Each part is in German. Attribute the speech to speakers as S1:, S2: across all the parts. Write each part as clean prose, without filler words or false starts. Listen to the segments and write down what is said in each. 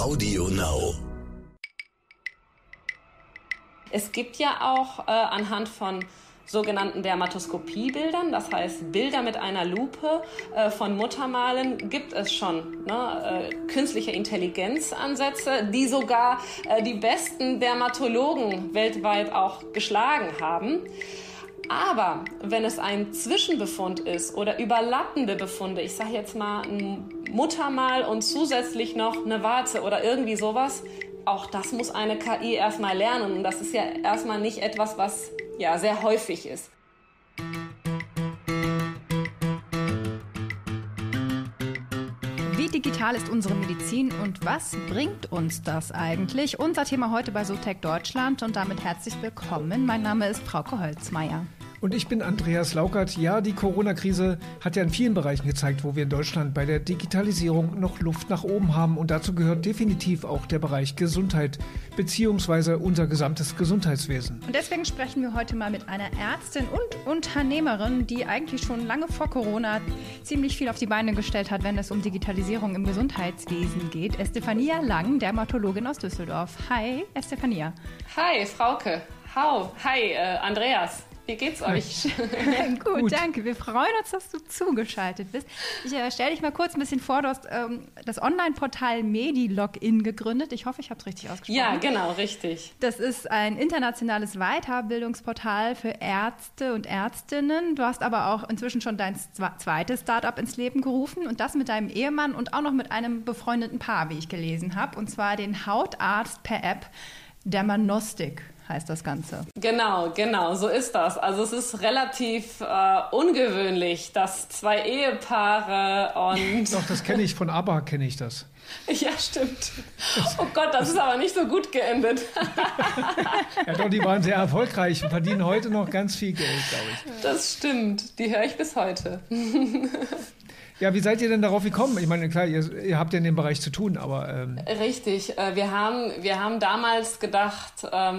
S1: Audio Now.
S2: Es gibt ja auch anhand von sogenannten Dermatoskopiebildern, das heißt Bilder mit einer Lupe von Muttermalen, gibt es schon künstliche Intelligenzansätze, die sogar die besten Dermatologen weltweit auch geschlagen haben. Aber wenn es ein Zwischenbefund ist oder überlappende Befunde, ich sage jetzt mal ein Muttermal und zusätzlich noch eine Warze oder irgendwie sowas, auch das muss eine KI erstmal lernen. Und das ist ja erstmal nicht etwas, was ja sehr häufig ist.
S3: Wie digital ist unsere Medizin und was bringt uns das eigentlich? Unser Thema heute bei SoTech Deutschland und damit herzlich willkommen. Mein Name ist Frauke Holzmeier.
S4: Und ich bin Andreas Laukert. Ja, die Corona-Krise hat ja in vielen Bereichen gezeigt, wo wir in Deutschland bei der Digitalisierung noch Luft nach oben haben. Und dazu gehört definitiv auch der Bereich Gesundheit beziehungsweise unser gesamtes Gesundheitswesen.
S3: Und deswegen sprechen wir heute mal mit einer Ärztin und Unternehmerin, die eigentlich schon lange vor Corona ziemlich viel auf die Beine gestellt hat, wenn es um Digitalisierung im Gesundheitswesen geht. Estefania Lang, Dermatologin aus Düsseldorf. Hi, Estefania.
S2: Hi, Frauke. Hi, Andreas. Wie geht's euch?
S3: Gut, danke. Wir freuen uns, dass du zugeschaltet bist. Ich stelle dich mal kurz ein bisschen vor. Du hast das Online-Portal Medilogin gegründet. Ich hoffe, ich habe es richtig ausgesprochen.
S2: Ja, genau, richtig.
S3: Das ist ein internationales Weiterbildungsportal für Ärzte und Ärztinnen. Du hast aber auch inzwischen schon dein zweites Startup ins Leben gerufen und das mit deinem Ehemann und auch noch mit einem befreundeten Paar, wie ich gelesen habe, und zwar den Hautarzt per App Dermanostik heißt das Ganze.
S2: Genau, so ist das. Also es ist relativ ungewöhnlich, dass zwei Ehepaare und...
S4: Doch, das kenne ich, von ABBA kenne ich das.
S2: Ja, stimmt. Oh Gott, das ist aber nicht so gut geendet.
S4: Ja doch, die waren sehr erfolgreich und verdienen heute noch ganz viel Geld, glaube ich.
S2: Das stimmt, die höre ich bis heute.
S4: Ja, wie seid ihr denn darauf gekommen? Ich meine, klar, ihr habt ja in dem Bereich zu tun, aber...
S2: Richtig, wir haben damals gedacht,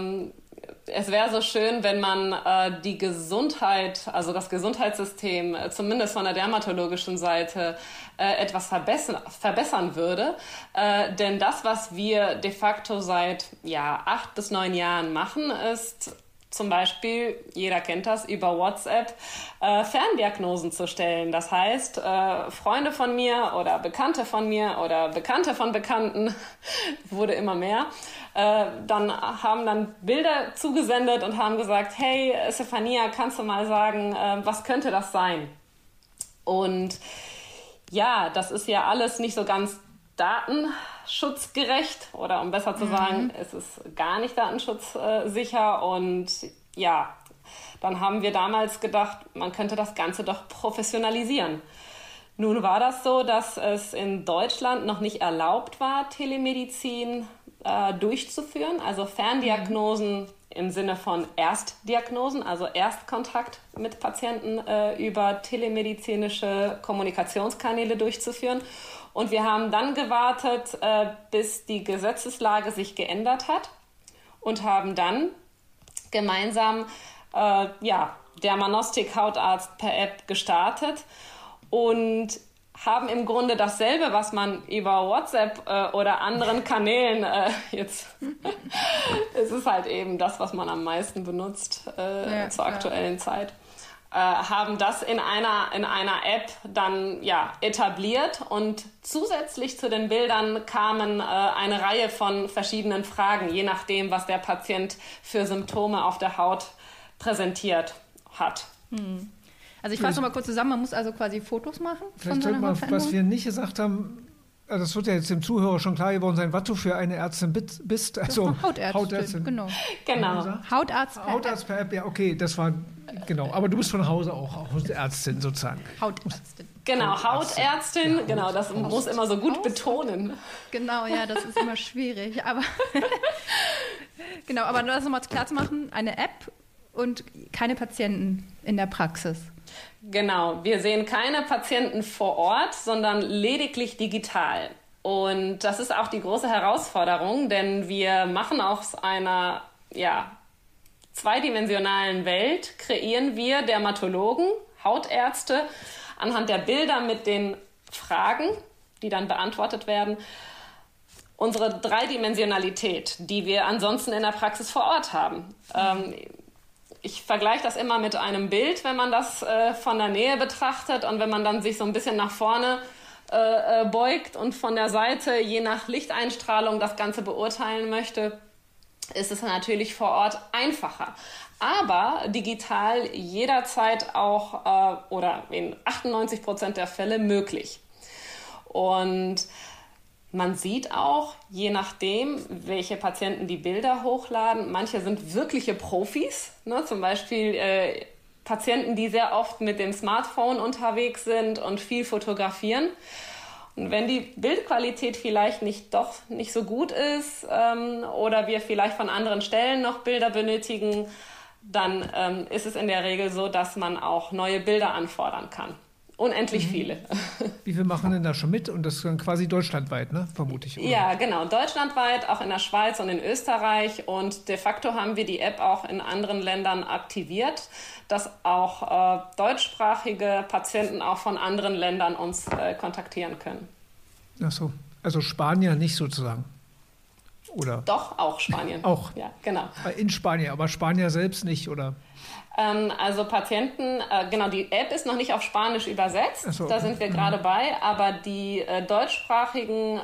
S2: es wäre so schön, wenn man die Gesundheit, also das Gesundheitssystem, zumindest von der dermatologischen Seite, etwas verbessern würde. Denn das, was wir de facto seit 8 bis 9 Jahren machen, ist... Zum Beispiel, jeder kennt das, über WhatsApp Ferndiagnosen zu stellen. Das heißt, Freunde von mir oder Bekannte von mir oder Bekannte von Bekannten, wurde immer mehr, haben dann Bilder zugesendet und haben gesagt, hey, Estefania, kannst du mal sagen, was könnte das sein? Und ja, das ist ja alles nicht so ganz datenschutzgerecht oder um besser zu sagen, es ist gar nicht datenschutzsicher und ja, dann haben wir damals gedacht, man könnte das Ganze doch professionalisieren. Nun war das so, dass es in Deutschland noch nicht erlaubt war, Telemedizin durchzuführen, also Ferndiagnosen im Sinne von Erstdiagnosen, also Erstkontakt mit Patienten über telemedizinische Kommunikationskanäle durchzuführen. Und wir haben dann gewartet, bis die Gesetzeslage sich geändert hat und haben dann gemeinsam Dermanostik Hautarzt per App gestartet und haben im Grunde dasselbe, was man über WhatsApp oder anderen Kanälen es ist halt eben das, was man am meisten benutzt zur aktuellen Zeit. Haben das in einer App dann etabliert und zusätzlich zu den Bildern kamen eine Reihe von verschiedenen Fragen, je nachdem, was der Patient für Symptome auf der Haut präsentiert hat.
S3: Also ich fasse noch mal kurz zusammen, man muss also quasi Fotos machen
S4: von so einer Hautveränderung. Was wir nicht gesagt haben, also das wird ja jetzt dem Zuhörer schon klar geworden sein, was du für eine Ärztin bist. Also
S3: Hautärztin. Genau.
S4: Hautarzt per App, ja, okay, das war, genau. Aber du bist von Hause auch Hautärztin sozusagen.
S3: Hautärztin.
S2: Genau, Hautärztin, genau, das muss immer so gut betonen.
S3: Genau, ja, das ist immer schwierig. Aber genau, aber das nochmal klar zu machen, eine App und keine Patienten in der Praxis.
S2: Genau, wir sehen keine Patienten vor Ort, sondern lediglich digital. Und das ist auch die große Herausforderung, denn wir machen aus einer zweidimensionalen Welt, kreieren wir Dermatologen, Hautärzte, anhand der Bilder mit den Fragen, die dann beantwortet werden, unsere Dreidimensionalität, die wir ansonsten in der Praxis vor Ort haben. Ich vergleiche das immer mit einem Bild, wenn man das von der Nähe betrachtet und wenn man dann sich so ein bisschen nach vorne beugt und von der Seite je nach Lichteinstrahlung das Ganze beurteilen möchte, ist es natürlich vor Ort einfacher. Aber digital jederzeit auch oder in 98% der Fälle möglich. Und man sieht auch, je nachdem, welche Patienten die Bilder hochladen, manche sind wirkliche Profis, ne? Zum Beispiel Patienten, die sehr oft mit dem Smartphone unterwegs sind und viel fotografieren. Und wenn die Bildqualität vielleicht nicht so gut ist oder wir vielleicht von anderen Stellen noch Bilder benötigen, dann ist es in der Regel so, dass man auch neue Bilder anfordern kann. Unendlich viele.
S4: Wie viel machen denn da schon mit? Und das ist dann quasi deutschlandweit, ne? Vermute ich. Oder?
S2: Ja, genau. Deutschlandweit, auch in der Schweiz und in Österreich. Und de facto haben wir die App auch in anderen Ländern aktiviert, dass auch deutschsprachige Patienten auch von anderen Ländern uns kontaktieren können.
S4: Ach so. Also Spanier nicht sozusagen? Oder?
S2: Doch, auch Spanien.
S4: Auch?
S2: Ja, genau.
S4: In Spanien, aber Spanier selbst nicht, oder?
S2: Also Patienten, genau, die App ist noch nicht auf Spanisch übersetzt,
S4: so,
S2: da sind wir gerade bei, aber die deutschsprachigen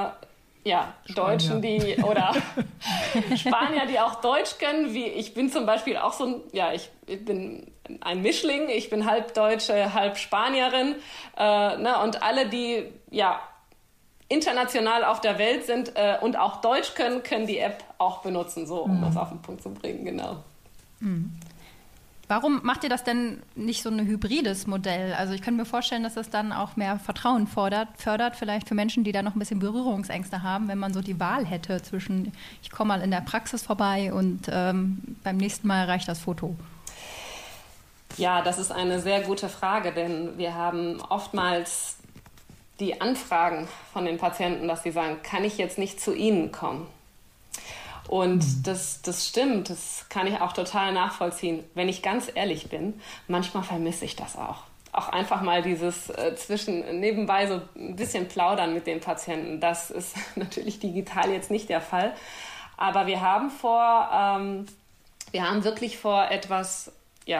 S2: Deutschen, oder Spanier, die auch Deutsch können, wie ich bin zum Beispiel auch ich bin ein Mischling, ich bin halb Deutsche, halb Spanierin, und alle, die international auf der Welt sind und auch Deutsch können die App auch benutzen, so um das auf den Punkt zu bringen, genau.
S3: Mhm. Warum macht ihr das denn nicht so ein hybrides Modell? Also ich kann mir vorstellen, dass das dann auch mehr Vertrauen fördert, vielleicht für Menschen, die da noch ein bisschen Berührungsängste haben, wenn man so die Wahl hätte zwischen, ich komme mal in der Praxis vorbei und beim nächsten Mal reicht das Foto.
S2: Ja, das ist eine sehr gute Frage, denn wir haben oftmals die Anfragen von den Patienten, dass sie sagen, kann ich jetzt nicht zu Ihnen kommen? Und das stimmt, das kann ich auch total nachvollziehen. Wenn ich ganz ehrlich bin, manchmal vermisse ich das auch. Auch einfach mal dieses nebenbei so ein bisschen plaudern mit den Patienten. Das ist natürlich digital jetzt nicht der Fall. Aber wir haben wirklich vor etwas,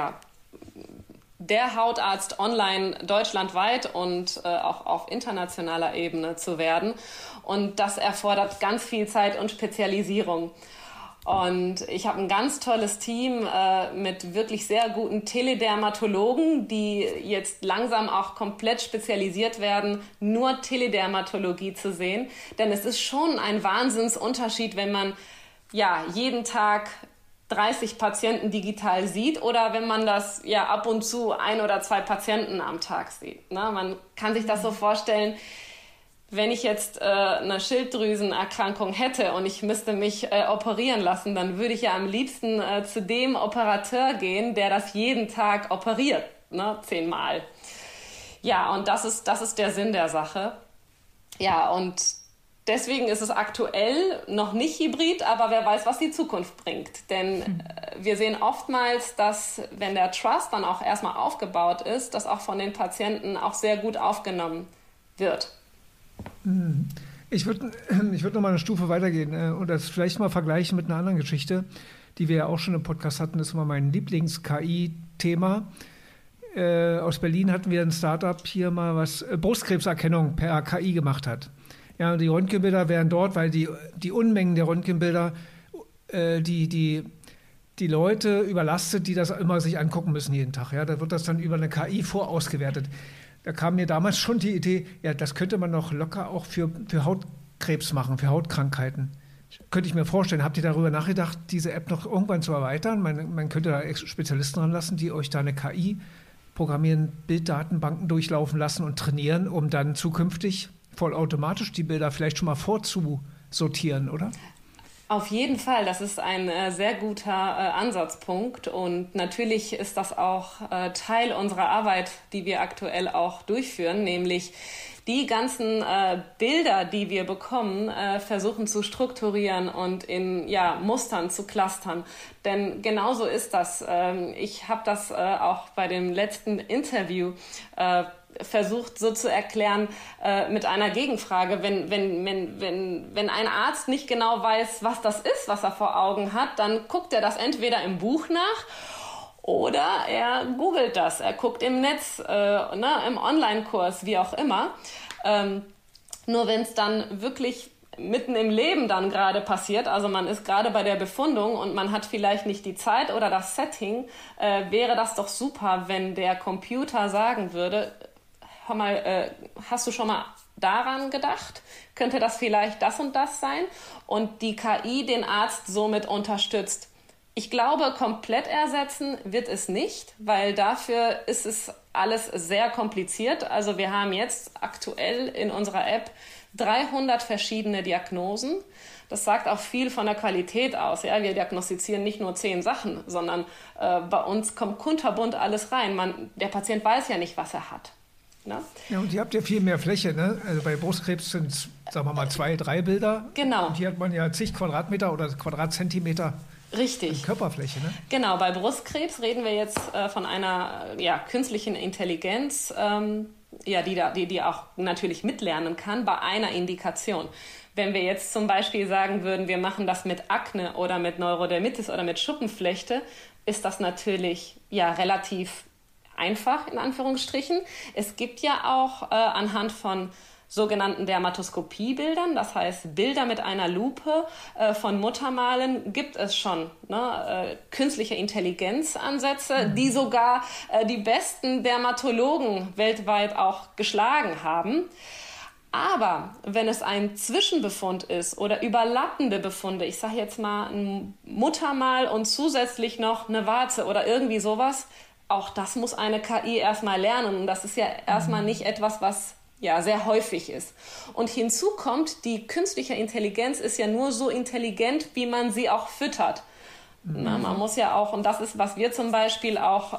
S2: der Hautarzt online deutschlandweit und auch auf internationaler Ebene zu werden. Und das erfordert ganz viel Zeit und Spezialisierung. Und ich habe ein ganz tolles Team mit wirklich sehr guten Teledermatologen, die jetzt langsam auch komplett spezialisiert werden, nur Teledermatologie zu sehen. Denn es ist schon ein Wahnsinnsunterschied, wenn man jeden Tag 30 Patienten digital sieht oder wenn man das ab und zu 1 oder 2 Patienten am Tag sieht. Ne? Man kann sich das so vorstellen, wenn ich jetzt eine Schilddrüsenerkrankung hätte und ich müsste mich operieren lassen, dann würde ich ja am liebsten zu dem Operateur gehen, der das jeden Tag operiert, 10-mal. Ja, und das ist der Sinn der Sache. Ja, und deswegen ist es aktuell noch nicht hybrid, aber wer weiß, was die Zukunft bringt. Denn wir sehen oftmals, dass, wenn der Trust dann auch erstmal aufgebaut ist, das auch von den Patienten auch sehr gut aufgenommen wird.
S4: Ich würde noch mal eine Stufe weitergehen und das vielleicht mal vergleichen mit einer anderen Geschichte, die wir ja auch schon im Podcast hatten. Das ist immer mein Lieblings-KI-Thema. Aus Berlin hatten wir ein Startup hier mal, was Brustkrebserkennung per KI gemacht hat. Ja, und die Röntgenbilder wären dort, weil die Unmengen der Röntgenbilder die Leute überlastet, die das immer sich angucken müssen jeden Tag. Ja, da wird das dann über eine KI vorausgewertet. Da kam mir damals schon die Idee, ja, das könnte man doch locker auch für Hautkrebs machen, für Hautkrankheiten. Könnte ich mir vorstellen. Habt ihr darüber nachgedacht, diese App noch irgendwann zu erweitern? Man könnte da Spezialisten ranlassen, die euch da eine KI programmieren, Bilddatenbanken durchlaufen lassen und trainieren, um dann zukünftig vollautomatisch die Bilder vielleicht schon mal vorzusortieren, oder?
S2: Auf jeden Fall, das ist ein sehr guter Ansatzpunkt und natürlich ist das auch Teil unserer Arbeit, die wir aktuell auch durchführen, nämlich die ganzen Bilder, die wir bekommen, versuchen zu strukturieren und in Mustern zu clustern. Denn genauso ist das. Ich habe das auch bei dem letzten Interview versucht so zu erklären mit einer Gegenfrage. Wenn ein Arzt nicht genau weiß, was das ist, was er vor Augen hat, dann guckt er das entweder im Buch nach oder er googelt das. Er guckt im Netz, im Online-Kurs, wie auch immer. Nur wenn es dann wirklich mitten im Leben dann gerade passiert, also man ist gerade bei der Befundung und man hat vielleicht nicht die Zeit oder das Setting, wäre das doch super, wenn der Computer sagen würde, hör mal, hast du schon mal daran gedacht? Könnte das vielleicht das und das sein? Und die KI den Arzt somit unterstützt. Ich glaube, komplett ersetzen wird es nicht, weil dafür ist es alles sehr kompliziert. Also wir haben jetzt aktuell in unserer App 300 verschiedene Diagnosen. Das sagt auch viel von der Qualität aus. Ja? Wir diagnostizieren nicht nur 10 Sachen, sondern bei uns kommt kunterbunt alles rein. Der Patient weiß ja nicht, was er hat. Ne?
S4: Ja, und ihr habt ja viel mehr Fläche, ne? Also bei Brustkrebs sind es, sagen wir mal, 2, 3 Bilder.
S2: Genau.
S4: Und hier hat man ja zig Quadratmeter oder Quadratzentimeter.
S2: Richtig.
S4: Körperfläche, ne?
S2: Genau, bei Brustkrebs reden wir jetzt von einer künstlichen Intelligenz, die auch natürlich mitlernen kann bei einer Indikation. Wenn wir jetzt zum Beispiel sagen würden, wir machen das mit Akne oder mit Neurodermitis oder mit Schuppenflechte, ist das natürlich relativ einfach, in Anführungsstrichen. Es gibt ja auch anhand von sogenannten Dermatoskopiebildern, das heißt Bilder mit einer Lupe von Muttermalen, gibt es schon künstliche Intelligenzansätze, die sogar die besten Dermatologen weltweit auch geschlagen haben. Aber wenn es ein Zwischenbefund ist oder überlappende Befunde, ich sage jetzt mal ein Muttermal und zusätzlich noch eine Warze oder irgendwie sowas, auch das muss eine KI erstmal lernen. Und das ist ja erstmal nicht etwas, was sehr häufig ist. Und hinzu kommt, die künstliche Intelligenz ist ja nur so intelligent, wie man sie auch füttert. Na, man muss ja auch, und das ist, was wir zum Beispiel auch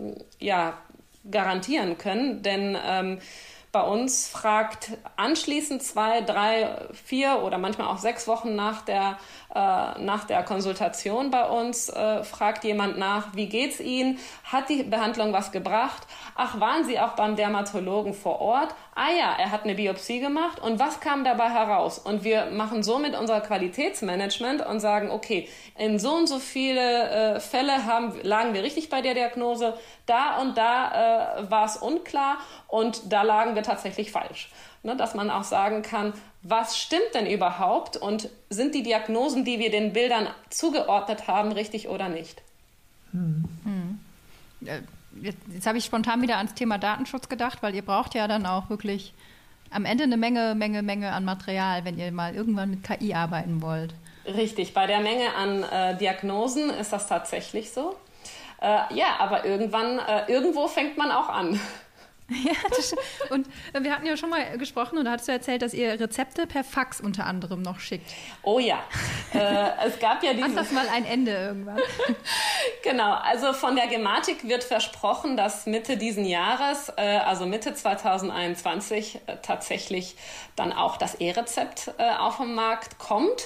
S2: garantieren können, denn bei uns fragt anschließend 2, 3, 4 oder manchmal auch 6 Wochen nach der Konsultation bei uns, fragt jemand nach, wie geht's Ihnen? Hat die Behandlung was gebracht? Ach, waren Sie auch beim Dermatologen vor Ort? Ah ja, er hat eine Biopsie gemacht und was kam dabei heraus? Und wir machen somit unser Qualitätsmanagement und sagen, okay, in so und so viele Fälle lagen wir richtig bei der Diagnose, da und da war es unklar und da lagen wir tatsächlich falsch. Ne, dass man auch sagen kann, was stimmt denn überhaupt und sind die Diagnosen, die wir den Bildern zugeordnet haben, richtig oder nicht?
S3: Jetzt habe ich spontan wieder ans Thema Datenschutz gedacht, weil ihr braucht ja dann auch wirklich am Ende eine Menge an Material, wenn ihr mal irgendwann mit KI arbeiten wollt.
S2: Richtig, bei der Menge an Diagnosen ist das tatsächlich so. Aber irgendwo fängt man auch an.
S3: Ja, und wir hatten ja schon mal gesprochen und da hattest du erzählt, dass ihr Rezepte per Fax unter anderem noch schickt.
S2: Oh ja, es gab ja
S3: Hat das mal ein Ende irgendwann?
S2: Genau, also von der Gematik wird versprochen, dass Mitte diesen Jahres, also Mitte 2021, tatsächlich dann auch das E-Rezept auf den Markt kommt.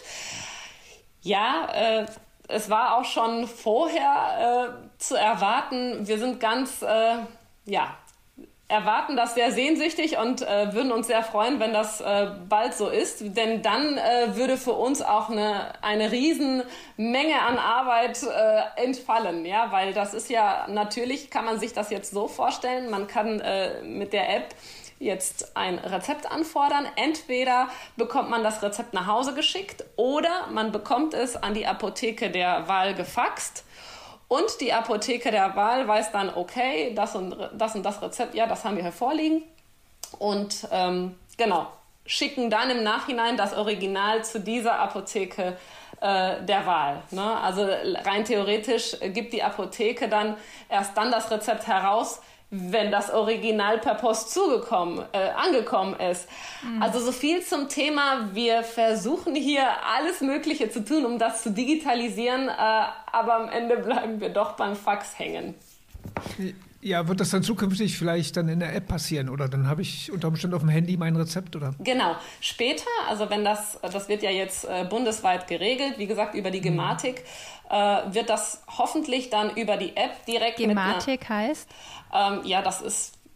S2: Ja, es war auch schon vorher zu erwarten. Wir sind ganz, erwarten das sehr sehnsüchtig und würden uns sehr freuen, wenn das bald so ist. Denn dann würde für uns auch eine Riesenmenge an Arbeit entfallen. Ja? Weil das ist ja, natürlich kann man sich das jetzt so vorstellen, man kann mit der App jetzt ein Rezept anfordern. Entweder bekommt man das Rezept nach Hause geschickt oder man bekommt es an die Apotheke der Wahl gefaxt. Und die Apotheke der Wahl weiß dann, okay, das und das Rezept, ja, das haben wir hier vorliegen. Und schicken dann im Nachhinein das Original zu dieser Apotheke der Wahl. Ne? Also rein theoretisch gibt die Apotheke dann erst dann das Rezept heraus, wenn das Original per Post angekommen ist. Also so viel zum Thema. Wir versuchen hier alles Mögliche zu tun, um das zu digitalisieren, aber am Ende bleiben wir doch beim Fax hängen.
S4: Ja, wird das dann zukünftig vielleicht dann in der App passieren oder dann habe ich unter Umständen auf dem Handy mein Rezept, oder?
S2: Genau. Später, also wenn das wird ja jetzt bundesweit geregelt, wie gesagt, über die Gematik, wird das hoffentlich dann über die App direkt
S3: Gematik heißt?
S2: Das ist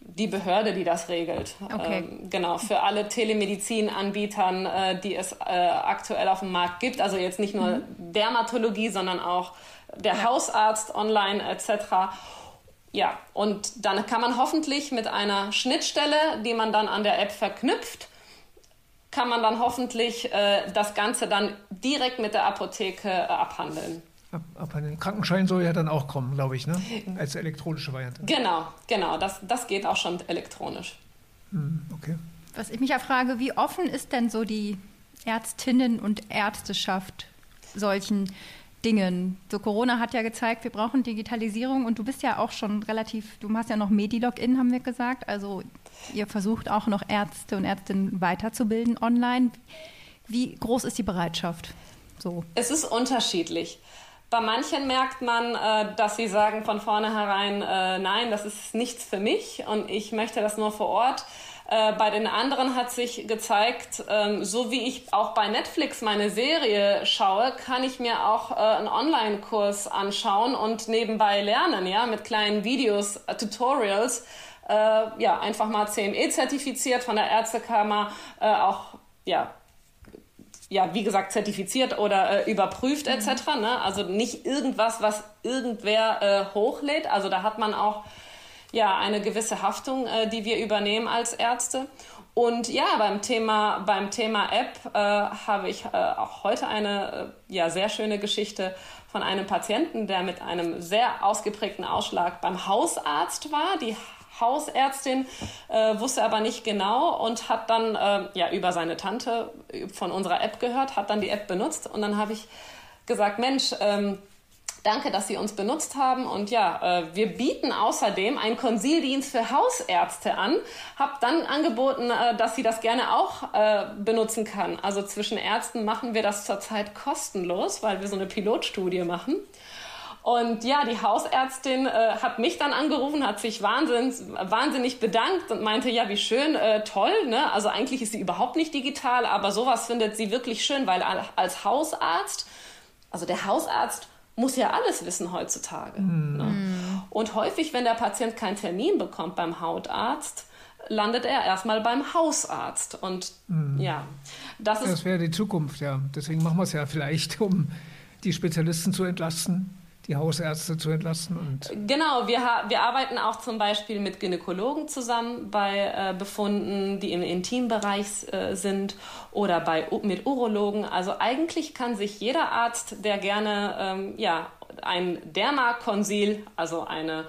S2: die Behörde, die das regelt.
S3: Okay.
S2: Genau, für alle Telemedizin-Anbietern, die es aktuell auf dem Markt gibt. Also jetzt nicht nur Dermatologie, sondern auch der Hausarzt online etc. Ja, und dann kann man hoffentlich mit einer Schnittstelle, die man dann an der App verknüpft, kann man dann hoffentlich das Ganze dann direkt mit der Apotheke abhandeln.
S4: Ab einen Krankenschein soll ja dann auch kommen, glaube ich, ne? Als elektronische Variante.
S2: Genau. Das geht auch schon elektronisch.
S4: Okay.
S3: Was ich mich ja frage, wie offen ist denn so die Ärztinnen- und Ärzteschaft solchen Dingen? So Corona hat ja gezeigt, wir brauchen Digitalisierung und du bist ja auch schon du hast ja noch Medi-Login, haben wir gesagt. Also ihr versucht auch noch Ärzte und Ärztinnen weiterzubilden online. Wie groß ist die Bereitschaft? So.
S2: Es ist unterschiedlich. Bei manchen merkt man, dass sie sagen von vornherein, nein, das ist nichts für mich und ich möchte das nur vor Ort. Bei den anderen hat sich gezeigt, so wie ich auch bei Netflix meine Serie schaue, kann ich mir auch einen Online-Kurs anschauen und nebenbei lernen, ja, mit kleinen Videos, Tutorials, einfach mal CME-zertifiziert von der Ärztekammer, wie gesagt, zertifiziert oder überprüft etc. Ne? Also nicht irgendwas, was irgendwer hochlädt. Also da hat man auch eine gewisse Haftung, die wir übernehmen als Ärzte. Und ja, beim Thema App habe ich auch heute eine sehr schöne Geschichte von einem Patienten, der mit einem sehr ausgeprägten Ausschlag beim Hausarzt war. Die Hausärztin wusste aber nicht genau und hat dann über seine Tante von unserer App gehört, hat dann die App benutzt und dann habe ich gesagt, Mensch, danke, dass Sie uns benutzt haben und wir bieten außerdem einen Konsildienst für Hausärzte an, habe dann angeboten, dass sie das gerne auch benutzen kann. Also zwischen Ärzten machen wir das zurzeit kostenlos, weil wir so eine Pilotstudie machen. Und ja, die Hausärztin hat mich dann angerufen, hat sich wahnsinnig bedankt und meinte, ja, wie schön, toll, ne? Also eigentlich ist sie überhaupt nicht digital, aber sowas findet sie wirklich schön, weil als Hausarzt, also der Hausarzt muss ja alles wissen heutzutage. Ne? Und häufig, wenn der Patient keinen Termin bekommt beim Hautarzt, landet er erstmal beim Hausarzt. Und das
S4: wäre die Zukunft, ja. Deswegen machen wir es ja vielleicht, um die Spezialisten zu entlasten, die Hausärzte zu entlasten. Und
S2: genau, wir arbeiten auch zum Beispiel mit Gynäkologen zusammen bei Befunden, die im Intimbereich sind oder mit Urologen. Also eigentlich kann sich jeder Arzt, der gerne ein Dermakonsil, also eine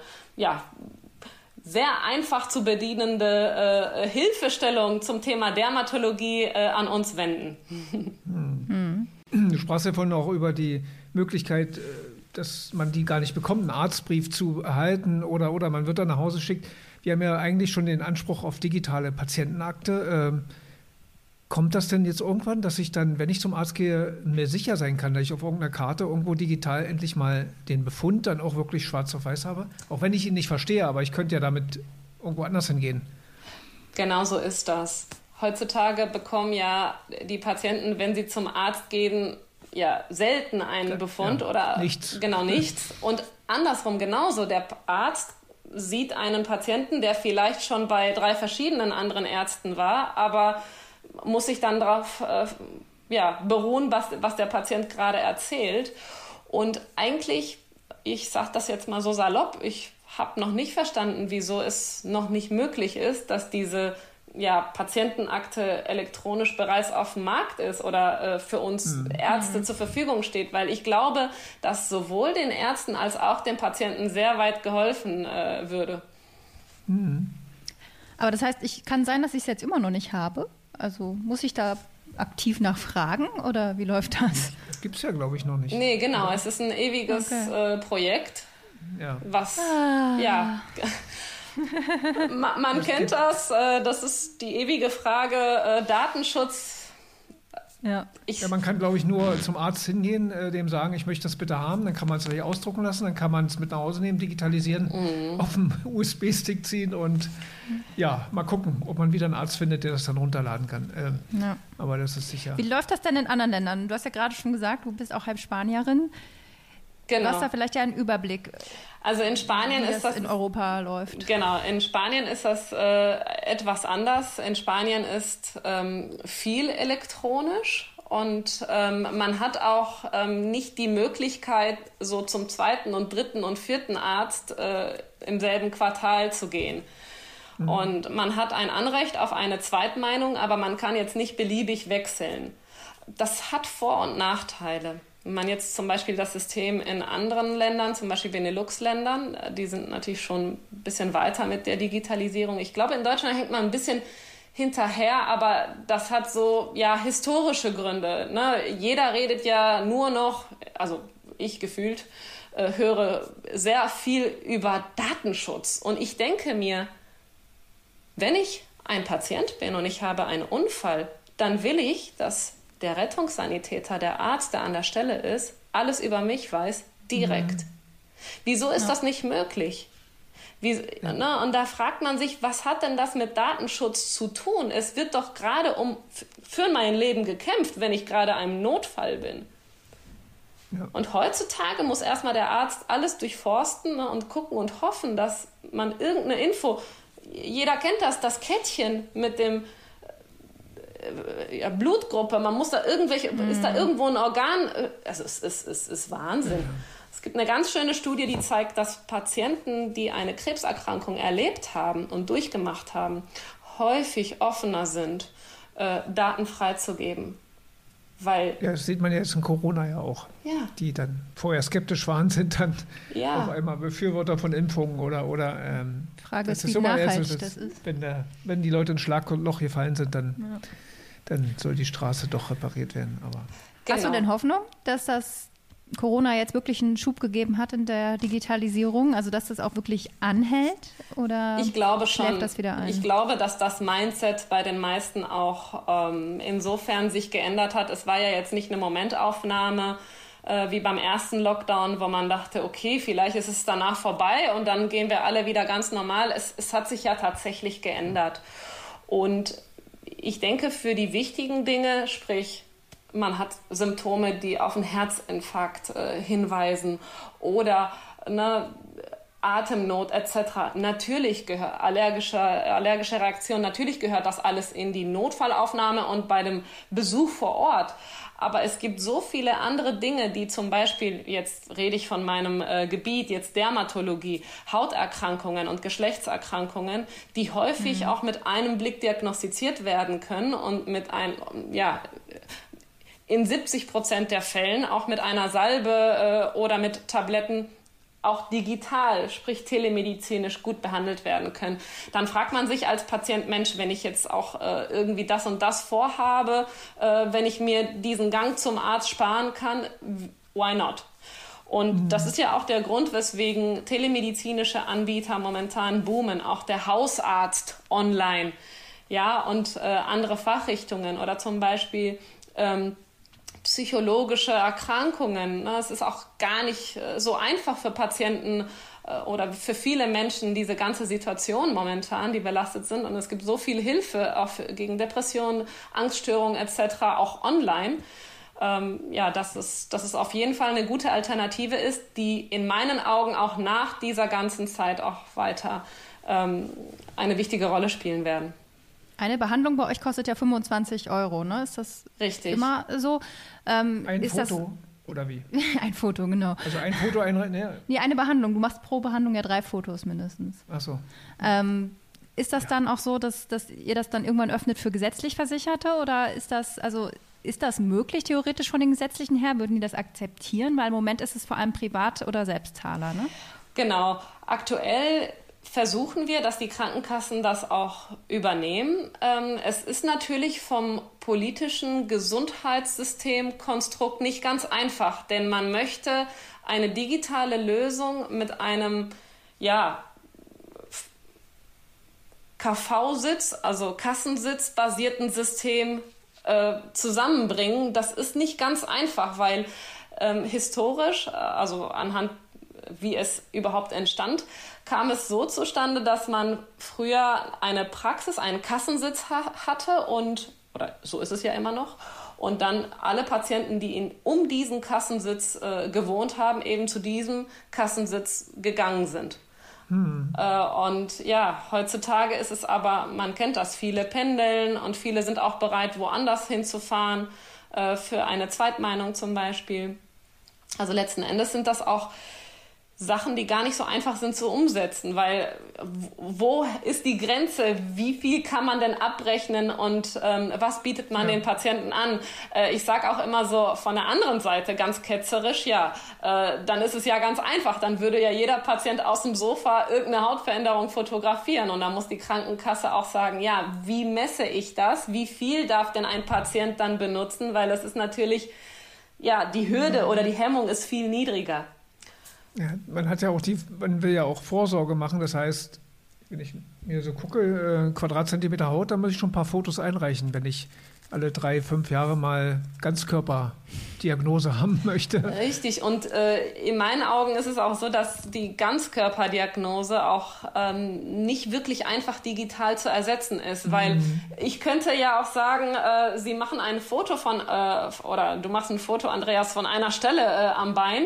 S2: sehr einfach zu bedienende Hilfestellung zum Thema Dermatologie an uns wenden.
S4: Du sprachst ja vorhin auch über die Möglichkeit, dass man die gar nicht bekommt, einen Arztbrief zu erhalten oder man wird dann nach Hause geschickt. Wir haben ja eigentlich schon den Anspruch auf digitale Patientenakte. Kommt das denn jetzt irgendwann, dass ich dann, wenn ich zum Arzt gehe, mir sicher sein kann, dass ich auf irgendeiner Karte irgendwo digital endlich mal den Befund dann auch wirklich schwarz auf weiß habe? Auch wenn ich ihn nicht verstehe, aber ich könnte ja damit irgendwo anders hingehen.
S2: Genau so ist das. Heutzutage bekommen ja die Patienten, wenn sie zum Arzt gehen, selten einen Befund oder
S4: nichts.
S2: Genau nichts. Und andersrum genauso. Der Arzt sieht einen Patienten, der vielleicht schon bei 3 verschiedenen anderen Ärzten war, aber muss sich dann darauf beruhen, was der Patient gerade erzählt. Und eigentlich, ich sage das jetzt mal so salopp, ich habe noch nicht verstanden, wieso es noch nicht möglich ist, dass diese Patientenakte elektronisch bereits auf dem Markt ist oder für uns Ärzte zur Verfügung steht, weil ich glaube, dass sowohl den Ärzten als auch den Patienten sehr weit geholfen würde.
S3: Aber das heißt, kann sein, dass ich es jetzt immer noch nicht habe? Also muss ich da aktiv nachfragen oder wie läuft das?
S4: Das gibt es ja, glaube ich, noch nicht.
S2: Nee, genau. Es ist ein ewiges Projekt, was man kennt das. Das ist die ewige Frage Datenschutz.
S4: Ja. Man kann, glaube ich, nur zum Arzt hingehen, dem sagen, ich möchte das bitte haben. Dann kann man es gleich ausdrucken lassen, dann kann man es mit nach Hause nehmen, digitalisieren, auf dem USB-Stick ziehen und mal gucken, ob man wieder einen Arzt findet, der das dann runterladen kann. Aber das ist sicher.
S3: Wie läuft das denn in anderen Ländern? Du hast ja gerade schon gesagt, du bist auch halb Spanierin. Du hast da vielleicht ja einen Überblick.
S2: Also in Spanien
S3: ist das in Europa läuft.
S2: Genau, in Spanien ist das etwas anders. In Spanien ist viel elektronisch und man hat auch nicht die Möglichkeit, so zum 2. und 3. und 4. Arzt im selben Quartal zu gehen. Mhm. Und man hat ein Anrecht auf eine Zweitmeinung, aber man kann jetzt nicht beliebig wechseln. Das hat Vor- und Nachteile. Wenn man jetzt zum Beispiel das System in anderen Ländern, zum Beispiel Benelux-Ländern, die sind natürlich schon ein bisschen weiter mit der Digitalisierung. Ich glaube, in Deutschland hängt man ein bisschen hinterher, aber das hat so historische Gründe. Ne? Jeder redet ja nur noch, also ich gefühlt, höre sehr viel über Datenschutz. Und ich denke mir, wenn ich ein Patient bin und ich habe einen Unfall, dann will ich, dass der Rettungssanitäter, der Arzt, der an der Stelle ist, alles über mich weiß, direkt. Mhm. Wieso ist das nicht möglich? Und da fragt man sich, was hat denn das mit Datenschutz zu tun? Es wird doch gerade für mein Leben gekämpft, wenn ich gerade einem Notfall bin. Ja. Und heutzutage muss erstmal der Arzt alles durchforsten und gucken und hoffen, dass man irgendeine Info, jeder kennt das Kettchen mit dem Blutgruppe, man muss da ist da irgendwo ein Organ, also es ist Wahnsinn. Ja. Es gibt eine ganz schöne Studie, die zeigt, dass Patienten, die eine Krebserkrankung erlebt haben und durchgemacht haben, häufig offener sind, Daten freizugeben. Weil
S4: das sieht man jetzt in Corona ja auch. Ja. Die dann vorher skeptisch waren, sind dann auf einmal Befürworter von Impfungen oder
S3: Frage ist, wie nachhaltig das ist.
S4: Wenn die Leute ins Schlagloch gefallen sind, dann soll die Straße doch repariert werden. Aber
S3: Hast du denn Hoffnung, dass das Corona jetzt wirklich einen Schub gegeben hat in der Digitalisierung? Also dass das auch wirklich anhält? Oder
S2: ich glaube schon.
S3: Schläft das wieder ein?
S2: Ich glaube, dass das Mindset bei den meisten auch insofern sich geändert hat. Es war ja jetzt nicht eine Momentaufnahme wie beim ersten Lockdown, wo man dachte, okay, vielleicht ist es danach vorbei und dann gehen wir alle wieder ganz normal. Es hat sich ja tatsächlich geändert. Und ich denke, für die wichtigen Dinge, sprich, man hat Symptome, die auf einen Herzinfarkt hinweisen oder Atemnot etc. Natürlich gehört allergische Reaktion, natürlich gehört das alles in die Notfallaufnahme und bei dem Besuch vor Ort. Aber es gibt so viele andere Dinge, die zum Beispiel, jetzt rede ich von meinem Gebiet, jetzt Dermatologie, Hauterkrankungen und Geschlechtserkrankungen, die häufig auch mit einem Blick diagnostiziert werden können und mit in 70% der Fällen auch mit einer Salbe oder mit Tabletten auch digital, sprich telemedizinisch gut behandelt werden können. Dann fragt man sich als Patient, Mensch, wenn ich jetzt auch irgendwie das und das vorhabe, wenn ich mir diesen Gang zum Arzt sparen kann, why not? Und das ist ja auch der Grund, weswegen telemedizinische Anbieter momentan boomen, auch der Hausarzt online, und andere Fachrichtungen oder zum Beispiel psychologische Erkrankungen. Es ist auch gar nicht so einfach für Patienten oder für viele Menschen diese ganze Situation momentan, die belastet sind. Und es gibt so viel Hilfe auch gegen Depressionen, Angststörungen etc. auch online. Dass es auf jeden Fall eine gute Alternative ist, die in meinen Augen auch nach dieser ganzen Zeit auch weiter eine wichtige Rolle spielen werden.
S3: Eine Behandlung bei euch kostet ja 25 €, ne? Ist das
S2: richtig
S3: immer so?
S4: Ein Foto oder wie?
S3: Ein Foto, genau.
S4: Also ein Foto,
S3: Nee, eine Behandlung. Du machst pro Behandlung ja 3 Fotos mindestens.
S4: Ach so.
S3: Ist das dann auch so, dass ihr das dann irgendwann öffnet für gesetzlich Versicherte? Oder ist das möglich theoretisch von den Gesetzlichen her? Würden die das akzeptieren? Weil im Moment ist es vor allem Privat- oder Selbstzahler, ne?
S2: Genau. Aktuell versuchen wir, dass die Krankenkassen das auch übernehmen. Es ist natürlich vom politischen Gesundheitssystemkonstrukt nicht ganz einfach, denn man möchte eine digitale Lösung mit einem KV-Sitz, also Kassensitz-basierten System zusammenbringen. Das ist nicht ganz einfach, weil historisch, also anhand wie es überhaupt entstand, kam es so zustande, dass man früher eine Praxis, einen Kassensitz hatte oder so ist es ja immer noch. und dann alle Patienten, die um diesen Kassensitz gewohnt haben, eben zu diesem Kassensitz gegangen sind. Und ja, heutzutage ist es aber, man kennt das, viele pendeln und viele sind auch bereit, woanders hinzufahren, für eine Zweitmeinung zum Beispiel. Also letzten Endes sind das auch Sachen, die gar nicht so einfach sind zu umsetzen, weil wo ist die Grenze? Wie viel kann man denn abrechnen und was bietet man den Patienten an? Ich sage auch immer so von der anderen Seite ganz ketzerisch, dann ist es ja ganz einfach. Dann würde ja jeder Patient aus dem Sofa irgendeine Hautveränderung fotografieren und dann muss die Krankenkasse auch sagen, ja, wie messe ich das? Wie viel darf denn ein Patient dann benutzen? Weil das ist natürlich, ja, die Hürde oder die Hemmung ist viel niedriger.
S4: Ja, man will ja auch Vorsorge machen, das heißt, wenn ich mir so gucke, Quadratzentimeter Haut, dann muss ich schon ein paar Fotos einreichen, wenn ich alle 3-5 Jahre mal Ganzkörperdiagnose haben möchte.
S2: Richtig, und in meinen Augen ist es auch so, dass die Ganzkörperdiagnose auch nicht wirklich einfach digital zu ersetzen ist, weil ich könnte ja auch sagen, Sie machen ein Foto oder du machst ein Foto, Andreas, von einer Stelle am Bein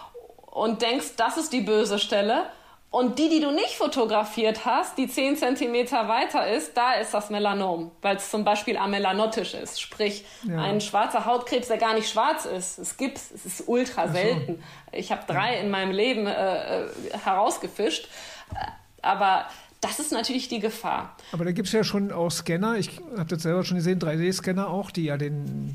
S2: und denkst, das ist die böse Stelle. Und die du nicht fotografiert hast, die 10 Zentimeter weiter ist, da ist das Melanom, weil es zum Beispiel amelanotisch ist. Sprich, ein schwarzer Hautkrebs, der gar nicht schwarz ist. Es ist ultra selten. Ich habe 3 in meinem Leben herausgefischt. Aber das ist natürlich die Gefahr.
S4: Aber da gibt es ja schon auch Scanner, ich habe das selber schon gesehen, 3D-Scanner auch, die ja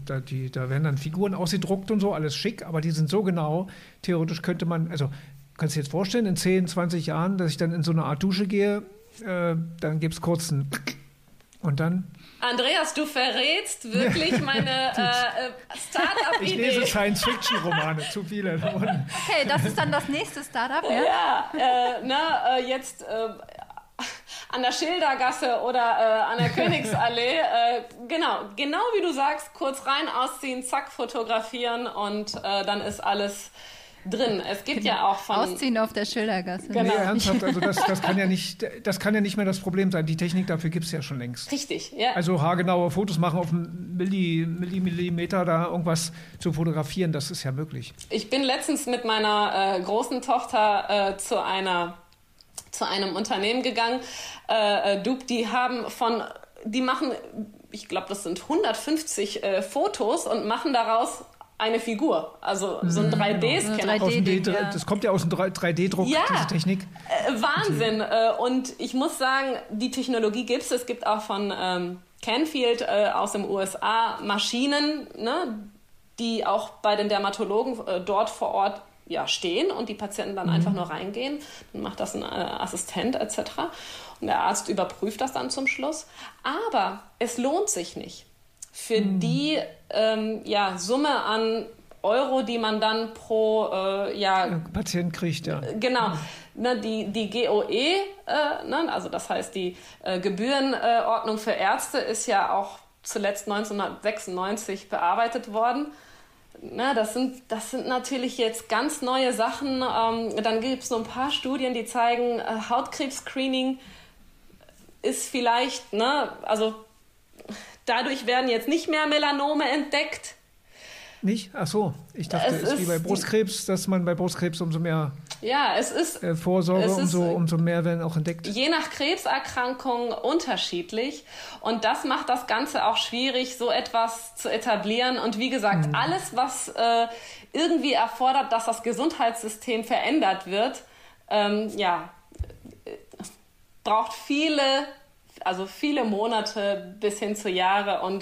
S4: da werden dann Figuren ausgedruckt und so, alles schick, aber die sind so genau, theoretisch könnte man, also kannst du dir jetzt vorstellen, in 10, 20 Jahren, dass ich dann in so eine Art Dusche gehe, dann gibt es kurz einen und dann...
S2: Andreas, du verrätst wirklich meine Start-up-Idee.
S4: Ich lese Science-Fiction-Romane, zu viele.
S3: Okay, das ist dann das nächste Start-up, ja?
S2: Ja, jetzt... an der Schildergasse oder an der Königsallee. Genau wie du sagst, kurz rein, ausziehen, zack, fotografieren und dann ist alles drin. Es gibt ja auch von...
S3: Ausziehen auf der Schildergasse.
S4: Genau. Nee, ernsthaft, also das kann ja nicht mehr das Problem sein. Die Technik dafür gibt es ja schon längst.
S2: Richtig, ja.
S4: Also haargenaue Fotos machen, auf einen Millimeter da irgendwas zu fotografieren, das ist ja möglich.
S2: Ich bin letztens mit meiner großen Tochter zu einem Unternehmen gegangen, die machen, ich glaube, das sind 150 Fotos und machen daraus eine Figur, also so ein 3D-Scanner.
S4: Das kommt ja aus dem 3D-Druck, diese Technik.
S2: Wahnsinn. Und ich muss sagen, die Technologie gibt es. Es gibt auch von Canfield aus den USA Maschinen, ne, die auch bei den Dermatologen dort vor Ort stehen und die Patienten dann einfach nur reingehen. Dann macht das ein Assistent etc. Und der Arzt überprüft das dann zum Schluss. Aber es lohnt sich nicht. Für die Summe an Euro, die man dann pro
S4: Patient kriegt, ja.
S2: Genau. Ne, die GOE, also das heißt die Gebührenordnung für Ärzte, ist ja auch zuletzt 1996 bearbeitet worden. Na, das sind natürlich jetzt ganz neue Sachen. Dann gibt es so ein paar Studien, die zeigen, Hautkrebs-Screening ist vielleicht, also dadurch werden jetzt nicht mehr Melanome entdeckt.
S4: Nicht? Ach so, ich dachte, es ist wie bei Brustkrebs, dass man bei Brustkrebs umso mehr Vorsorge, umso mehr werden auch entdeckt. Je
S2: nach Krebserkrankung unterschiedlich. Und das macht das Ganze auch schwierig, so etwas zu etablieren. Und wie gesagt, alles, was irgendwie erfordert, dass das Gesundheitssystem verändert wird, braucht viele Monate bis hin zu Jahre. Und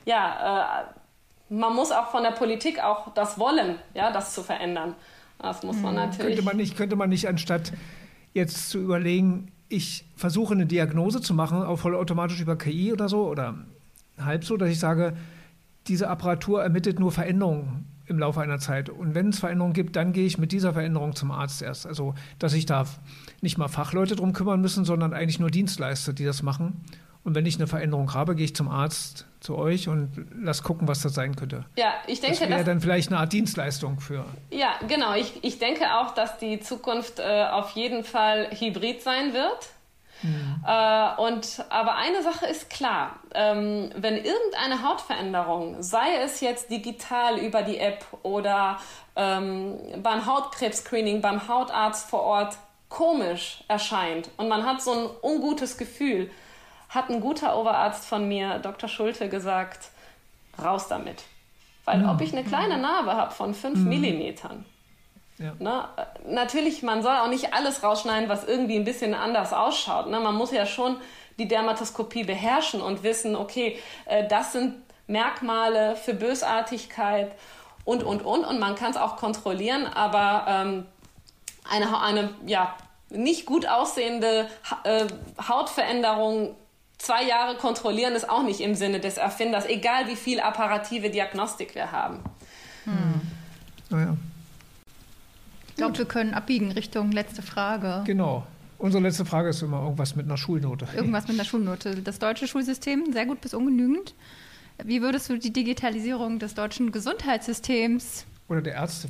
S2: man muss auch von der Politik auch das wollen, das zu verändern. Das muss man natürlich...
S4: Könnte man nicht, anstatt jetzt zu überlegen, ich versuche eine Diagnose zu machen, auch vollautomatisch über KI oder so, oder halb so, dass ich sage, diese Apparatur ermittelt nur Veränderungen im Laufe einer Zeit. Und wenn es Veränderungen gibt, dann gehe ich mit dieser Veränderung zum Arzt erst. Also, dass sich da nicht mal Fachleute drum kümmern müssen, sondern eigentlich nur Dienstleister, die das machen. Und wenn ich eine Veränderung habe, gehe ich zum Arzt, zu euch und lass gucken, was das sein könnte.
S2: Ja, ich denke,
S4: das wäre dann vielleicht eine Art Dienstleistung für...
S2: Ja, genau. Ich denke auch, dass die Zukunft auf jeden Fall hybrid sein wird. Aber eine Sache ist klar, wenn irgendeine Hautveränderung, sei es jetzt digital über die App oder beim Hautkrebs-Screening, beim Hautarzt vor Ort komisch erscheint und man hat so ein ungutes Gefühl, hat ein guter Oberarzt von mir, Dr. Schulte, gesagt, raus damit. Weil ob ich eine kleine Narbe habe von 5 Millimetern, ne, natürlich, man soll auch nicht alles rausschneiden, was irgendwie ein bisschen anders ausschaut. Ne? Man muss ja schon die Dermatoskopie beherrschen und wissen, okay, das sind Merkmale für Bösartigkeit und man kann es auch kontrollieren, aber eine nicht gut aussehende Hautveränderung 2 Jahre kontrollieren ist auch nicht im Sinne des Erfinders, egal wie viel apparative Diagnostik wir haben.
S4: Naja.
S3: Ich glaube, wir können abbiegen Richtung letzte Frage.
S4: Genau. Unsere letzte Frage ist immer irgendwas mit einer Schulnote.
S3: Irgendwas mit einer Schulnote. Das deutsche Schulsystem, sehr gut bis ungenügend. Wie würdest du die Digitalisierung des deutschen Gesundheitssystems
S4: oder der Ärzte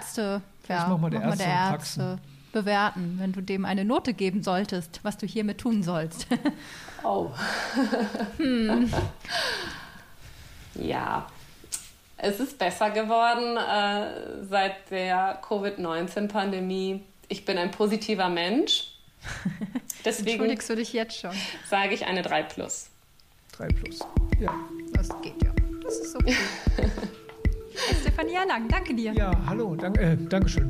S3: bewerten, wenn du dem eine Note geben solltest, was du hiermit tun sollst?
S2: Oh. Ja, es ist besser geworden seit der Covid-19-Pandemie. Ich bin ein positiver Mensch. Deswegen
S3: entschuldigst du dich jetzt schon?
S2: Sage ich eine 3+.
S4: 3+. Ja.
S3: Das geht ja. Das ist okay. Stefania Lang, danke dir.
S4: Ja, hallo, Dankeschön.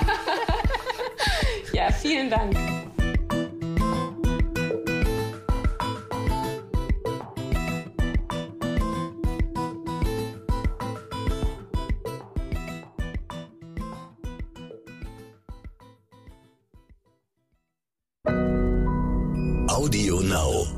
S2: Ja, vielen Dank.
S1: Audio Now.